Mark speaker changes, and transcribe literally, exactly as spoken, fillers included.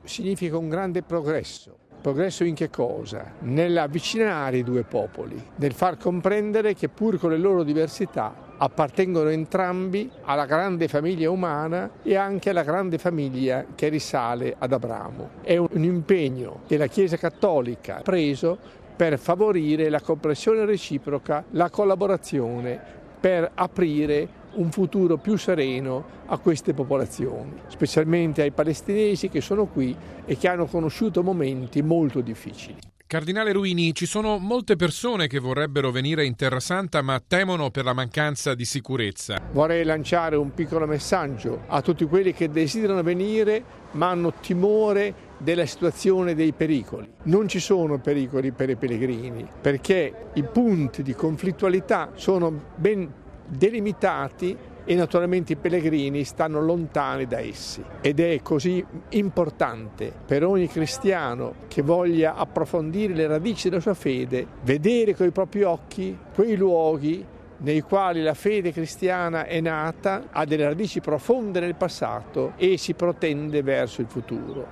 Speaker 1: Significa un grande progresso. Progresso in che cosa? Nell'avvicinare i due popoli, nel far comprendere che pur con le loro diversità appartengono entrambi alla grande famiglia umana e anche alla grande famiglia che risale ad Abramo. È un impegno che la Chiesa Cattolica ha preso per favorire la comprensione reciproca, la collaborazione, per aprire un futuro più sereno a queste popolazioni, specialmente ai palestinesi che sono qui e che hanno conosciuto momenti molto difficili.
Speaker 2: Cardinale Ruini, ci sono molte persone che vorrebbero venire in Terra Santa ma temono per la mancanza di sicurezza.
Speaker 1: Vorrei lanciare un piccolo messaggio a tutti quelli che desiderano venire ma hanno timore della situazione dei pericoli. Non ci sono pericoli per i pellegrini perché i punti di conflittualità sono ben delimitati e naturalmente i pellegrini stanno lontani da essi ed è così importante per ogni cristiano che voglia approfondire le radici della sua fede vedere coi propri occhi quei luoghi nei quali la fede cristiana è nata, ha delle radici profonde nel passato e si protende verso il futuro.